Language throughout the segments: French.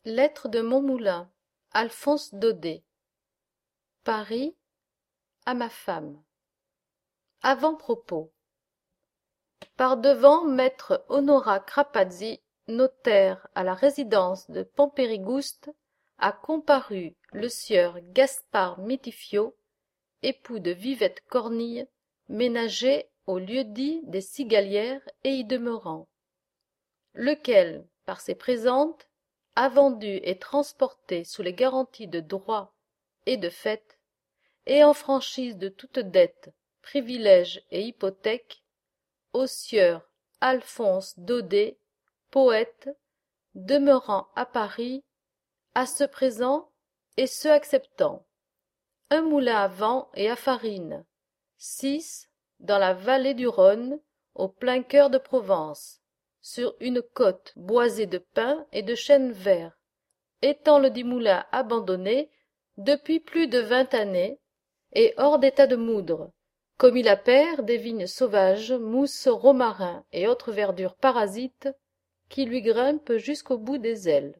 Lettre de Montmoulin, Alphonse Daudet. Paris, à ma femme. Avant-propos. Par-devant maître Honorat Crapazzi, notaire à la résidence de Pampérigouste, a comparu le sieur Gaspard Mitifio, époux de Vivette Cornille, ménager au lieu-dit des Cigalières et y demeurant, lequel, par ses présentes, a vendu et transporté sous les garanties de droit et de fait, et en franchise de toute dette, privilège et hypothèque, au sieur Alphonse Daudet, poète, demeurant à Paris, à ce présent et ce acceptant, un moulin à vent et à farine, 6 dans la vallée du Rhône, au plein cœur de Provence, sur une côte boisée de pins et de chênes verts, étant ledit moulin abandonné depuis plus de 20 années, et hors d'état de moudre, comme il appert des vignes sauvages, mousses, romarins et autres verdures parasites qui lui grimpent jusqu'au bout des ailes.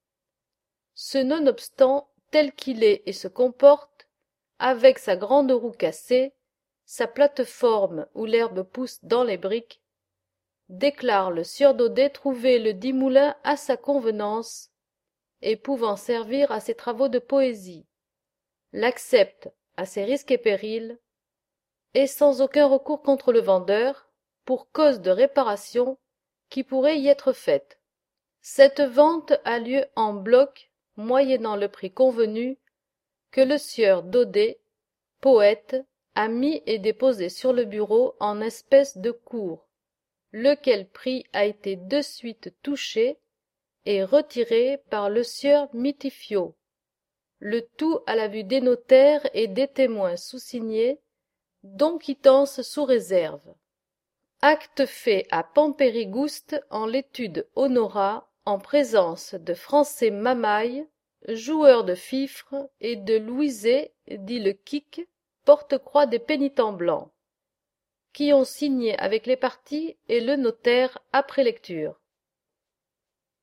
Ce nonobstant, tel qu'il est et se comporte, avec sa grande roue cassée, sa plate-forme où l'herbe pousse dans les briques, déclare le sieur Daudet trouver ledit moulin à sa convenance et pouvant servir à ses travaux de poésie, l'accepte à ses risques et périls, et sans aucun recours contre le vendeur, pour cause de réparation qui pourrait y être faite. Cette vente a lieu en bloc, moyennant le prix convenu, que le sieur Daudet, poète, a mis et déposé sur le bureau en espèce de cours, lequel prix a été de suite touché et retiré par le sieur Mitifio, le tout à la vue des notaires et des témoins soussignés, dont quittance sous réserve. Acte fait à Pampérigouste en l'étude Honorat, en présence de Francet Mamaille, joueur de fifre, et de Louiset, dit le Quique, porte-croix des pénitents blancs, qui ont signé avec les parties et le notaire après lecture.